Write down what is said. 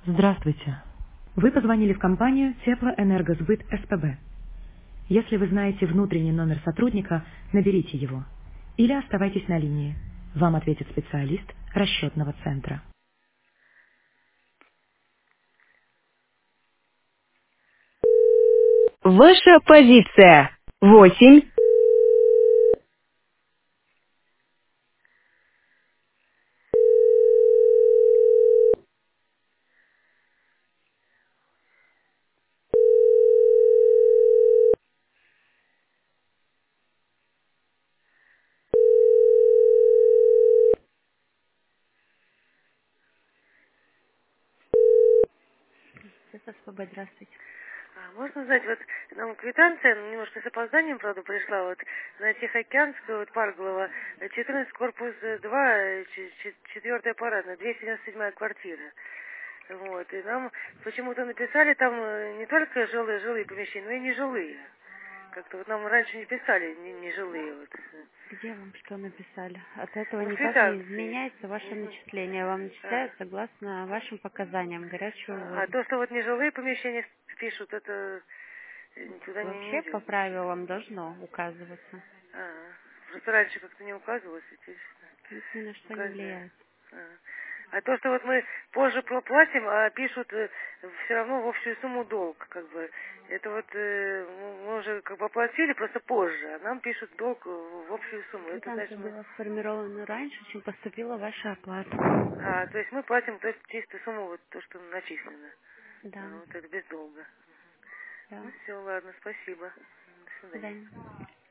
Здравствуйте. Вы позвонили в компанию Теплоэнергосбыт СПБ. Если вы знаете внутренний номер сотрудника, наберите его. Или оставайтесь на линии. Вам ответит специалист расчетного центра. Ваша позиция. 8. Это СПБ, здравствуйте. Можно узнать, вот нам квитанция, немножко с опозданием, правда, пришла, вот на Тихоокеанскую, вот Парглова, 14, корпус 2, четвертая парадная, 297 квартира. Вот, и нам почему-то написали там не только жилые помещения, но и нежилые. Как-то вот нам раньше не писали нежилые вот. Где вам что написали? От этого Ну, в никак не квитанции. изменяется ваше Мгм. начисление. Вам А, начисляют согласно вашим показаниям горячую а воду. то, что вот нежилые помещения пишут, это туда не Вообще по идет ничего. правилам должно указываться. Просто раньше как-то не указывалось, а теперь Это ни на что не указывает. влияет. А. А то, что вот мы позже платим, а пишут все равно в общую сумму долг, как бы. Это вот мы уже как бы оплатили, просто позже, а нам пишут долг в общую сумму. Это Квитанция значит мы... была сформирована раньше, чем поступила ваша оплата. То есть мы платим то есть, чистую сумму, вот то, что начислено. Да, Вот это без долга. да. Ну все, ладно, спасибо. До До свидания. свидания.